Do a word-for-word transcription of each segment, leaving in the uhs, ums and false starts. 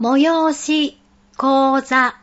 催し講座。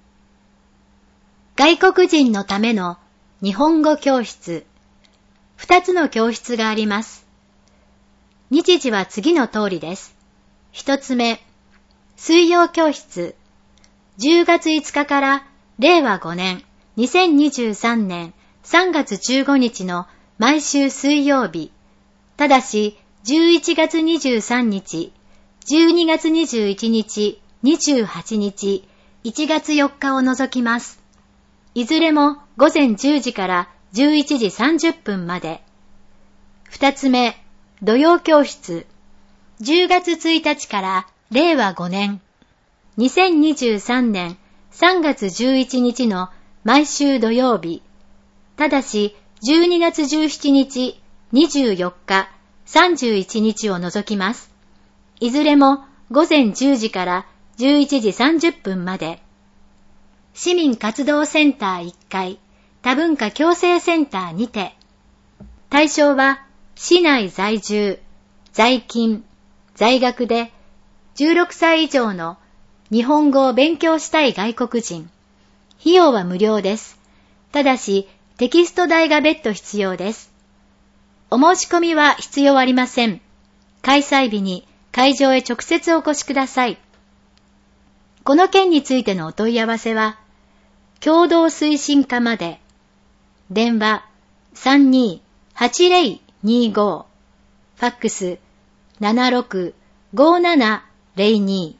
外国人のための日本語教室。二つの教室があります。日時は次の通りです。一つ目、水曜教室。じゅうがついつかかられいわごねんにせんにじゅうさんねんさんがつじゅうごにちの毎週水曜日。ただしじゅういちがつにじゅうさんにち、じゅうにがつにじゅういちにち、にじゅうはちにち、いちがつよっかを除きます。いずれもごぜんじゅうじからじゅういちじさんじゅっぷんまで。二つ目、土曜教室。じゅうがつついたちかられいわごねん、にせんにじゅうさんねんさんがつじゅういちにちの毎週土曜日。ただしじゅうにがつじゅうしちにち、にじゅうよっか、さんじゅういちにちを除きます。いずれもごぜんじゅうじからじゅういちじさんじゅっぷんまで。市民活動センターいっかい、多文化共生センターにて。対象は市内在住、在勤、在学でじゅうろくさい以上の日本語を勉強したい外国人。費用は無料です。ただしテキスト代が別途必要です。お申し込みは必要ありません。開催日に会場へ直接お越しください。この件についてのお問い合わせは、共同推進課まで。電話 さんにーはちぜろにご、ファックス ななろくごななぜろに。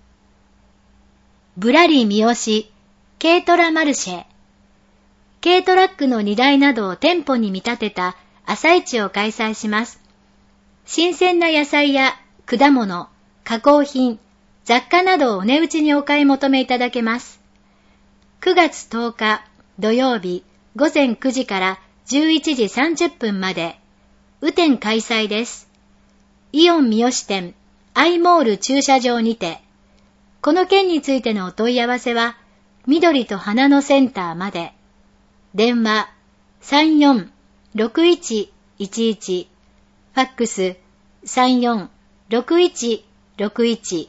ぶらり三好軽トラマルシェ。軽トラックの荷台などを店舗に見立てた朝市を開催します。新鮮な野菜や果物、加工品、雑貨などをお値打ちにお買い求めいただけます。くがつとおか土曜日ごぜんくじからじゅういちじさんじゅっぷんまで。雨天開催です。イオン三好店、アイモール駐車場にて。この件についてのお問い合わせは、緑と花のセンターまで。電話 さんよんろくいちいちいち、ファックス さんよんろくいちろくいち。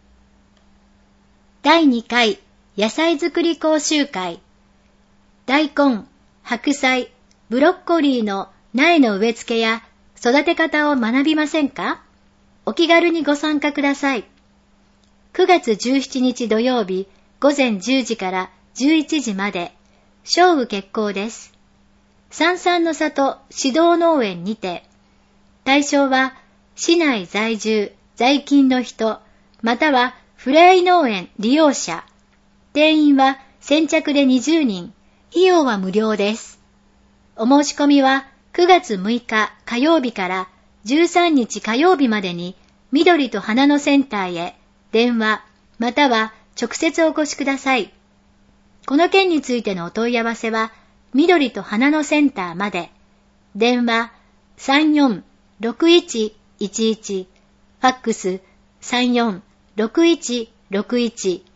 だいにかい野菜作り講習会。大根、白菜、ブロッコリーの苗の植え付けや育て方を学びませんか？お気軽にご参加ください。くがつじゅうしちにち土曜日ごぜんじゅうじからじゅういちじまで。少雨決行です。三々の里指導農園にて。対象は市内在住、在勤の人、またはふれあい農園利用者。定員は先着でにじゅうにん。費用は無料です。お申し込みはくがつむいか火曜日からじゅうさんにち火曜日までに緑と花のセンターへ電話または直接お越しください。この件についてのお問い合わせは緑と花のセンターまで。電話 さんよんろくいちいちいち、ファックス さんよんろくいちろくいち。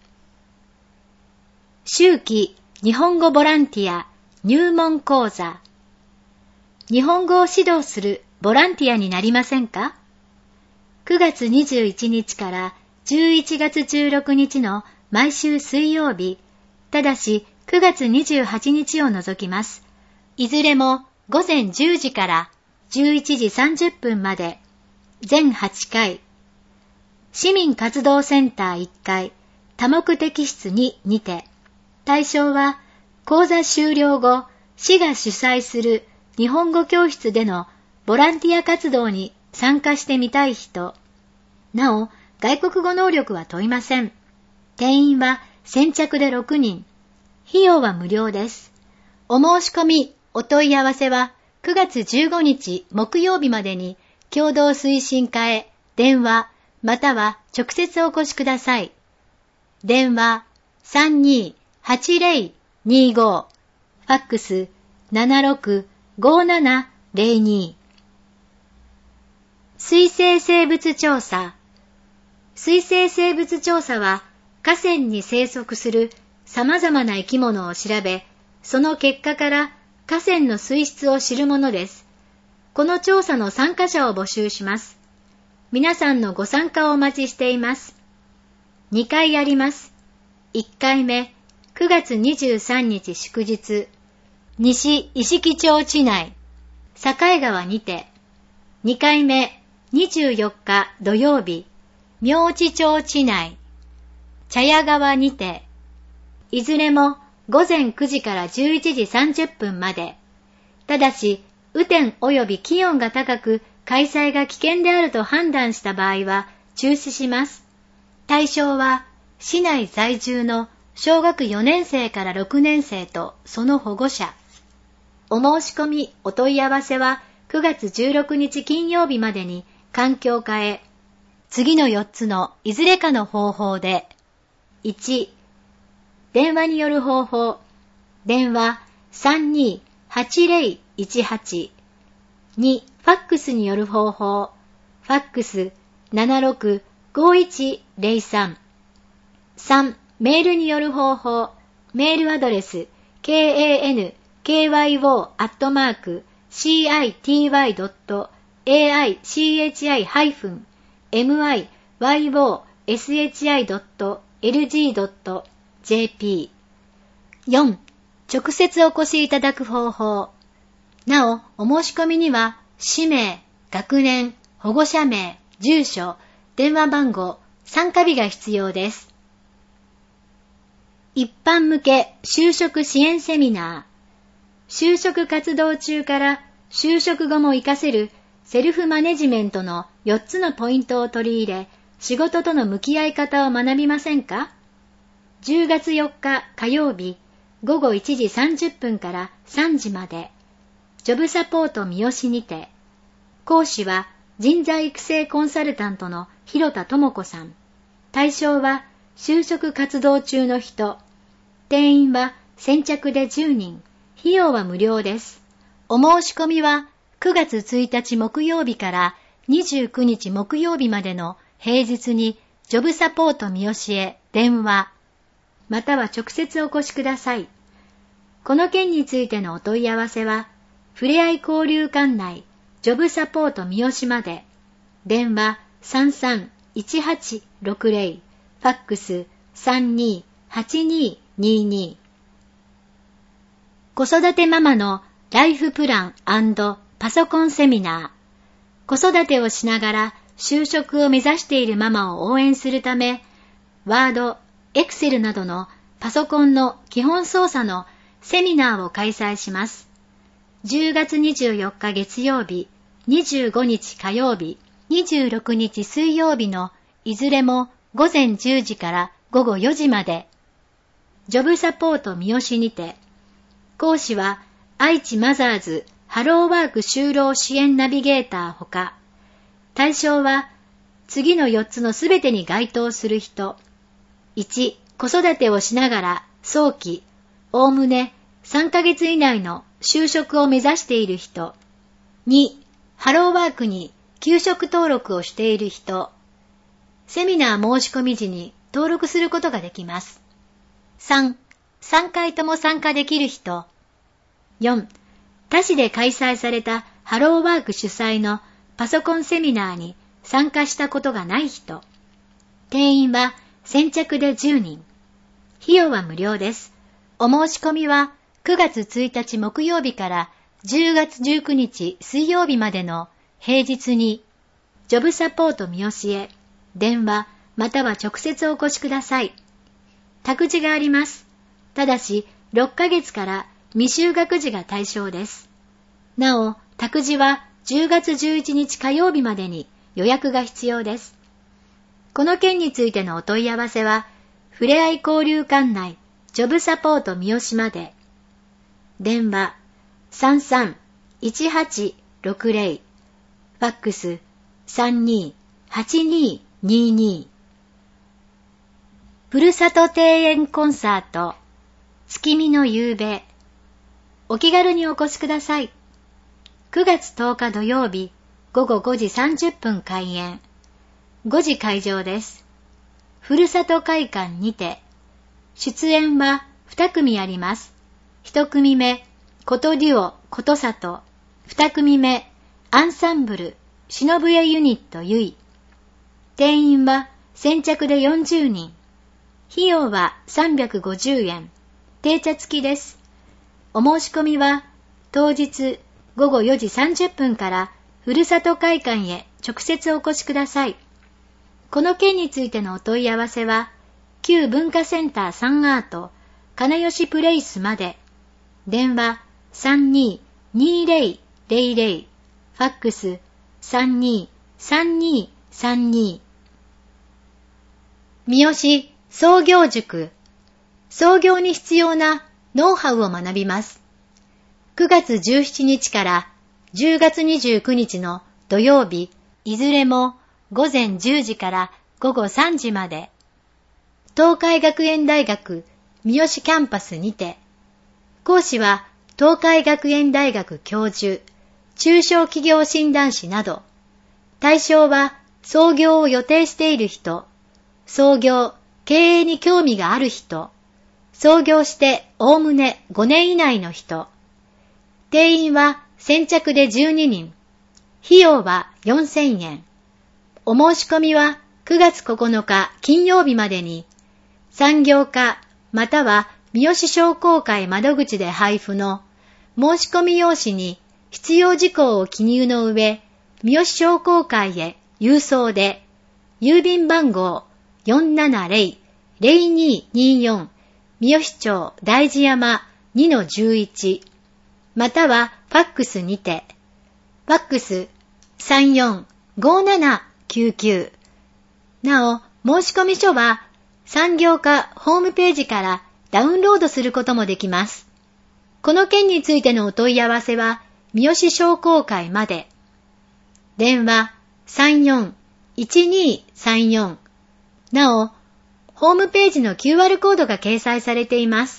秋季日本語ボランティア入門講座。日本語を指導するボランティアになりませんか？くがつにじゅういちにちからじゅういちがつじゅうろくにちの毎週水曜日、ただしくがつにじゅうはちにちを除きます。いずれもごぜんじゅうじからじゅういちじさんじゅっぷんまで。全はちかい。市民活動センターいっかい、多目的室ににて。対象は講座終了後、市が主催する日本語教室でのボランティア活動に参加してみたい人。なお、外国語能力は問いません。定員は先着でろくにん。費用は無料です。お申し込み、お問い合わせはくがつじゅうごにち木曜日までに共同推進課へ電話または直接お越しください。電話 さんにーはちぜろにご、ファックス ななろくごななぜろに。水生生物調査。水生生物調査は河川に生息する様々な生き物を調べ、その結果から河川の水質を知るものです。この調査の参加者を募集します。皆さんのご参加をお待ちしています。 にかいあります。いっかいめ、くがつにじゅうさんにち祝日、西石木町地内、境川にて。にかいめ、にじゅうよっか土曜日、明知町地内、茶屋川にて。いずれもごぜんくじからじゅういちじさんじゅっぷんまで。ただし、雨天及び気温が高く、開催が危険であると判断した場合は中止します。対象は、市内在住の小学よねんせいからろくねんせいとその保護者。お申し込み、お問い合わせはくがつじゅうろくにち金曜日までに環境課へ。次のよっつのいずれかの方法で。いち、電話による方法。電話 さんにーはちぜろいちはち。に、ファックスによる方法。ファックス ななろくごいちぜろさん。さん、メールによる方法。メールアドレス ケーエーエヌケーワイオー アットマーク シーアイティーワイ ドット エーアイシーエイチアイ ハイフン エムアイワイオーエスエイチアイ ドット エルジー ドット ジェーピー。よん、直接お越しいただく方法。なお、お申し込みには、氏名、学年、保護者名、住所、電話番号、参加日が必要です。一般向け就職支援セミナー。就職活動中から就職後も活かせるセルフマネジメントのよっつのポイントを取り入れ、仕事との向き合い方を学びませんか？じゅうがつよっか火曜日、ごごいちじさんじゅっぷんからさんじまで。ジョブサポート三好にて。講師は人材育成コンサルタントの広田智子さん。対象は就職活動中の人。定員は先着でじゅうにん。費用は無料です。お申し込みはくがつついたち木曜日からにじゅうくにち木曜日までの平日にジョブサポート三好へ電話、または直接お越しください。この件についてのお問い合わせは、ふれあい交流館内ジョブサポート三好まで。電話 さんさんいちはちろくぜろ、ファックス さんにーはちにーにーにー。子育てママのライフプラン&パソコンセミナー。子育てをしながら就職を目指しているママを応援するため、ワード、エクセルなどのパソコンの基本操作のセミナーを開催します。じゅうがつにじゅうよっか月曜日、にじゅうごにち火曜日、にじゅうろくにち水曜日のいずれもごぜんじゅうじからごごよじまで。ジョブサポート三好にて。講師は愛知マザーズハローワーク就労支援ナビゲーターほか。対象は次のよっつのすべてに該当する人。いち、子育てをしながら早期、おおむねさんかげつ以内の就職を目指している人。に、ハローワークに求職登録をしている人。セミナー申し込み時に登録することができます。さん、さんかいとも参加できる人。よん、他市で開催されたハローワーク主催のパソコンセミナーに参加したことがない人。定員は先着でじゅうにん。費用は無料です。お申し込みはくがつついたち木曜日からじゅうがつじゅうくにち水曜日までの平日に、ジョブサポート三好へ、電話または直接お越しください。託児があります。ただし、ろっかげつから未就学児が対象です。なお、託児はじゅうがつじゅういちにち火曜日までに予約が必要です。この件についてのお問い合わせは、ふれあい交流館内ジョブサポート三好まで。電話 さんさんいちはちろくぜろ、ファックス さんにーはちにーにーにー。ふるさと庭園コンサート月見の夕べ。お気軽にお越しください。くがつとおか土曜日ごごごじさんじゅっぷん開演。ごじ会場です。ふるさと会館にて。出演はにくみあります。ひとくみめ、ことデュオ、ことさと。にくみめ、アンサンブル、しのぶえユニットゆい。定員は先着でよんじゅうにん。 費用はさんびゃくごじゅうえん。定茶付きです。お申し込みは当日ごごよじさんじゅっぷんからふるさと会館へ直接お越しください。この件についてのお問い合わせは、旧文化センターサンアート金吉プレイスまで。電話 さんにーにーぜろぜろぜろ、ファックス さんにーさんにーさんに。三好創業塾。創業に必要なノウハウを学びます。くがつじゅうしちにちからじゅうがつにじゅうくにちの土曜日、いずれもごぜんじゅうじからごごさんじまで、東海学園大学三好キャンパスにて、講師は東海学園大学教授、中小企業診断士など、対象は創業を予定している人、創業、経営に興味がある人、創業しておおむねごねん以内の人、定員は先着でじゅうににん、費用はよんせんえん。お申し込みはくがつここのか金曜日までに、産業課または三好商工会窓口で配布の申し込み用紙に必要事項を記入の上、三好商工会へ郵送で、郵便番号 よんななぜろぜろにーにーよん 三好町大寺山 にのじゅういち、またはファックスにて、ファックス さんよんごななきゅうきゅう。なお、申し込み書は産業課ホームページからダウンロードすることもできます。この件についてのお問い合わせは、三好商工会まで。電話 さんよんいちにーさんよん。なお、ホームページの キューアール コードが掲載されています。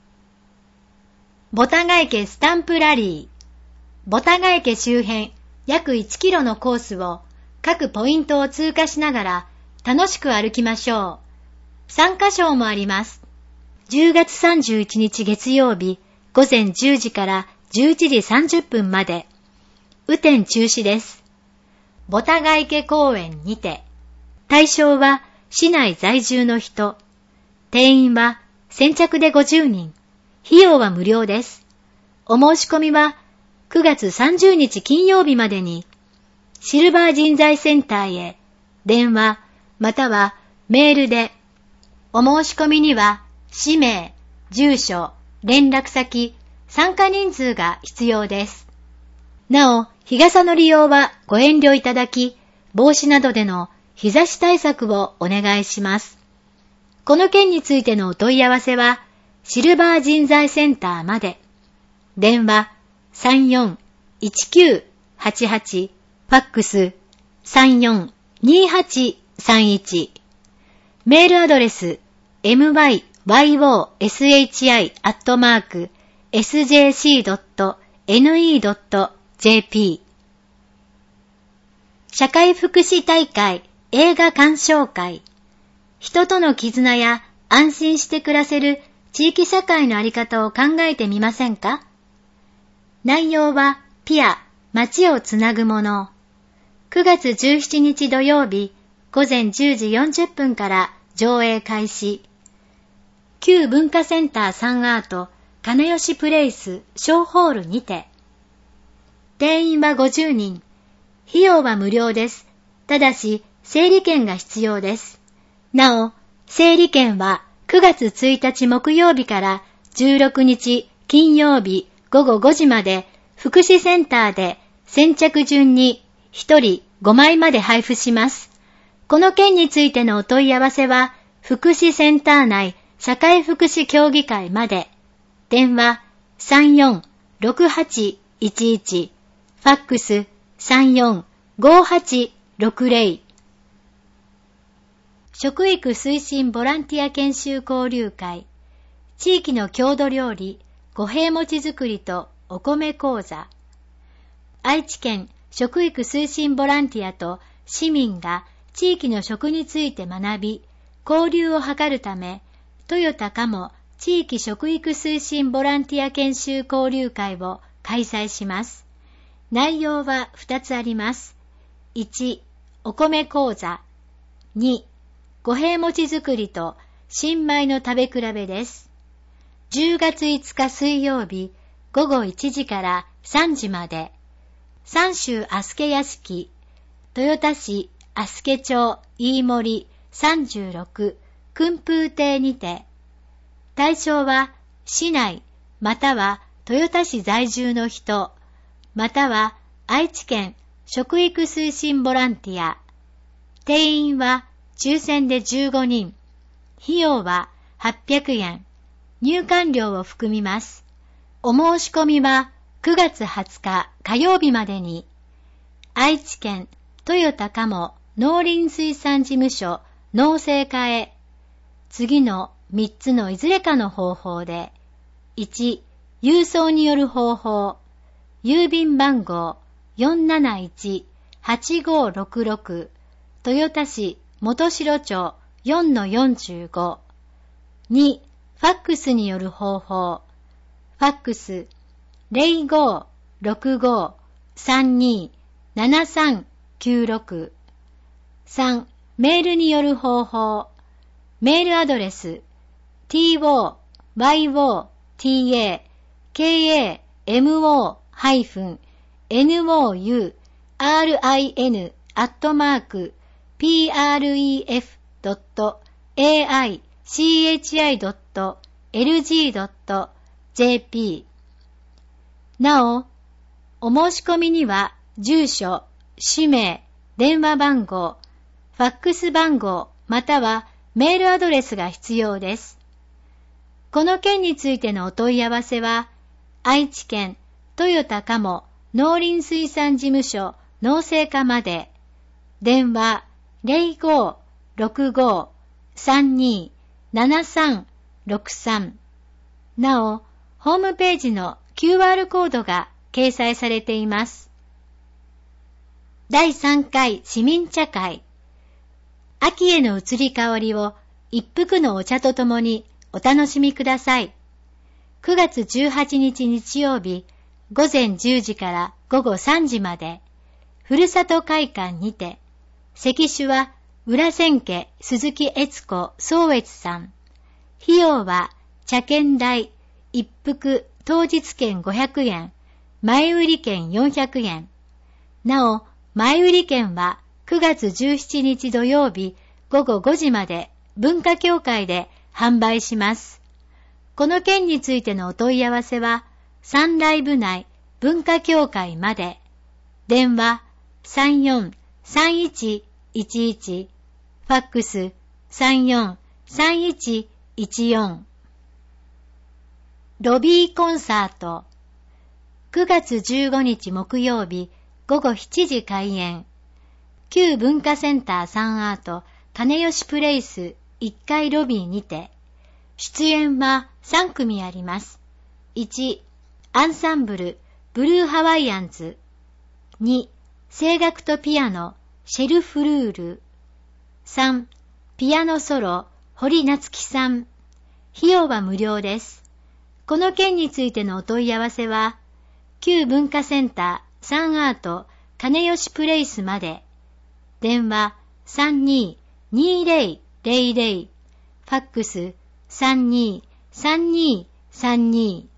ボタガ池スタンプラリー。ボタガ池周辺約いちキロのコースを各ポイントを通過しながら楽しく歩きましょう。参加賞もあります。じゅうがつさんじゅういちにち月曜日ごぜんじゅうじからじゅういちじさんじゅっぷんまで。雨天中止です。ボタガ池公園にて。対象は市内在住の人。定員は先着でごじゅうにん。費用は無料です。お申し込みはくがつさんじゅうにち金曜日までに、シルバー人材センターへ電話またはメールで、お申し込みには氏名、住所、連絡先、参加人数が必要です。なお、日傘の利用はご遠慮いただき、帽子などでの日差し対策をお願いします。この件についてのお問い合わせは、シルバー人材センターまで。電話 さんよんいちきゅうはちはち、ファックス さんよんにはちさんいち。メールアドレス エムワイワイオーエスエイチアイ アットマーク エスジェーシードットエヌイードットジェーピー。社会福祉大会映画鑑賞会。人との絆や安心して暮らせる地域社会のあり方を考えてみませんか？内容はピア、街をつなぐもの。くがつじゅうしちにち土曜日ごぜんじゅうじよんじゅっぷんから上映開始。旧文化センターサンアート金吉プレイス小ホールにて。定員はごじゅうにん。費用は無料です。ただし整理券が必要です。なお、整理券はくがつついたち木曜日からじゅうろくにち金曜日ごごごじまで福祉センターで先着順にひとりごまいまで配布します。この件についてのお問い合わせは福祉センター内社会福祉協議会まで。電話 さんよんろくはちいちいち、ファックス さんよんごはちろくぜろ。食育推進ボランティア研修交流会。地域の郷土料理五平餅作りとお米講座。愛知県食育推進ボランティアと市民が地域の食について学び、交流を図るため、トヨタカモ地域食育推進ボランティア研修交流会を開催します。内容はふたつあります。いち、お米講座。に、五平餅作りと新米の食べ比べです。じゅうがついつか水曜日ごごいちじからさんじまで、三州阿助屋敷、豊田市阿助町飯森さんじゅうろく訓風亭にて、対象は市内または豊田市在住の人、または愛知県食育推進ボランティア。定員は抽選でじゅうごにん。費用ははっぴゃくえん。入館料を含みます。お申し込みはくがつはつか火曜日までに、愛知県豊田鴨農林水産事務所農政課へ、次のみっつのいずれかの方法で、いち、郵送による方法、郵便番号 よんなないちはちごろくろく 豊田市元城町 よんのよんじゅうご。に、ファックスによる方法、ファックス ゼロごーろくごーさんにーななさんきゅうろく。さん、メールによる方法、メールアドレス トゥーワイオーティーエーケーエーエムオーエヌオーユーアールアイエヌ アットマーク ピーアールイーエフ ドット エーアイシーエイチアイ ドット エルジー ドット ジェーピー。なお、お申し込みには住所、氏名、電話番号、ファックス番号またはメールアドレスが必要です。この件についてのお問い合わせは、愛知県豊田鴨農林水産事務所農政課まで、電話 ゼロごーろくごーさんにーななさんろくさん。なお、ホームページの キューアール コードが掲載されています。だいさんかい市民茶会。秋への移り変わりを一服のお茶とともにお楽しみください。くがつじゅうはちにち日曜日、ごぜんじゅうじからごごさんじまで、ふるさと会館にて、席主は裏千家鈴木悦子宗悦さん。費用は茶券代、一服当日券ごひゃくえん、前売り券よんひゃくえん。なお、前売り券はくがつじゅうしちにち土曜日ごごごじまで文化協会で販売します。この件についてのお問い合わせは、三来部内文化協会まで。電話 さんよんさんいちいちいち、ファックス さんよんさんいちいちよん。ロビーコンサート。くがつじゅうごにち木曜日ごごしちじ開演。旧文化センターサンアート金吉プレイスいっかいロビーにて、出演はさんくみあります。いち、アンサンブルブルーハワイアンズ。に、声楽とピアノシェルフルール。さん、ピアノソロ堀夏樹さん。費用は無料です。この件についてのお問い合わせは、旧文化センターサンアート金吉プレイスまで。電話 さんにーにーぜろぜろぜろ、ファックス さんにーさんにーさんにー。